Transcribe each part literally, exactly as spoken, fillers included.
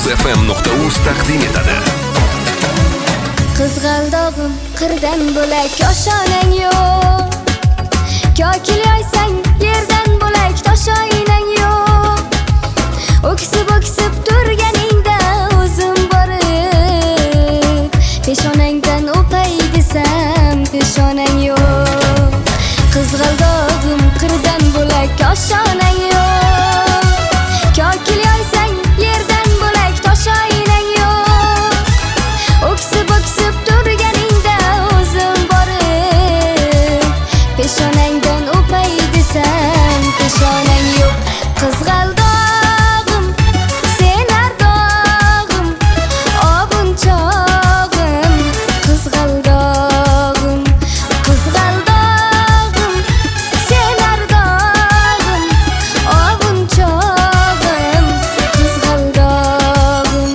muzfm nuqta uz taqdim etadi. Qizg'aldog'im qirdan bo'lak oshonang yo'q. Kokil yoysang yerdan bo'lak toshoynang yo'q. O'ksib o'ksib turganingda o'zim borib peshonangdan o'pay desam peshonang yo'q. Qizg'aldog'im qirdan bo'lak oshonang yo'q. Kokil yoysang yerdan bo'lak toshoynang yo'q. O'ksib o'ksib turganingda o'zim borib peshonangdan o'pay desam peshonang yo'q. Qizg'aldog'im sen ardog'im obun chog'im. Qizg'aldog'im qizg'aldog'im sen ardog'im obun chog'im. Qizg'aldog'im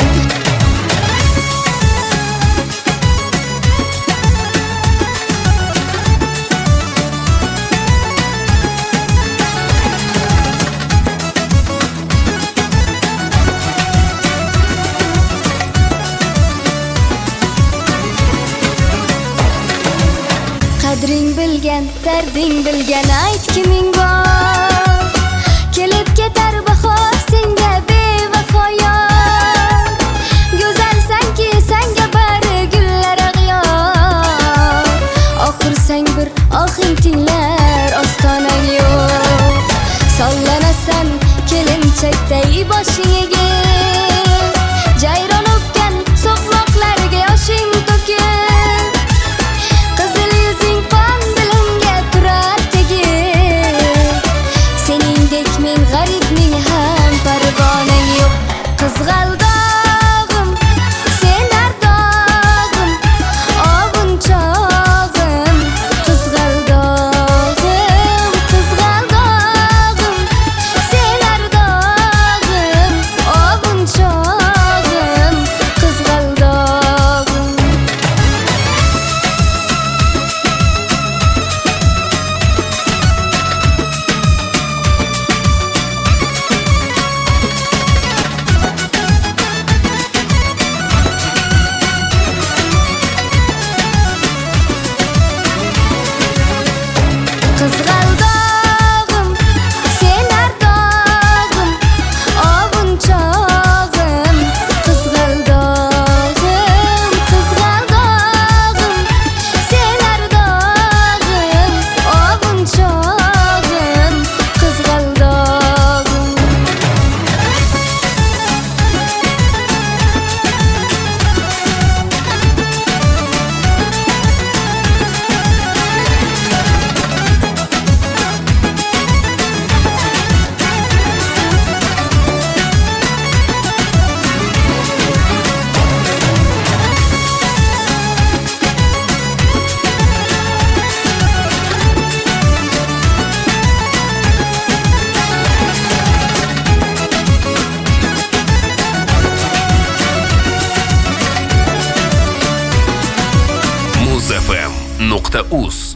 qadring bilgan, darding bilgan ayt kiming bor. Kelib ketar bahor senga bevafo yor. Go'zalsanki senga bari gullar ag'yor. Oxir sang bir ohing tinglar ostonang yo'q. Sollanasan kelinchakday boshing egib. Jayron o'pgan so'qmoqlarga yoshing to'kib. Qizil yuzing qon dilimga turar tegib. Seningdek men g'aribning ham parvonang yo'q. Qizg'aldog'im sen ardog'im obun chog'im. Qizg'aldog'im qizg'aldog'im sen ardog'im obun chog'im. Qizg'aldog'im qizg'aldog'im sen ardog'im obun chog'im. Qizg'aldog'im qizg'aldog'im sen ardog'im obun chog'im. Qizg'aldog'im muzfm nuqta uz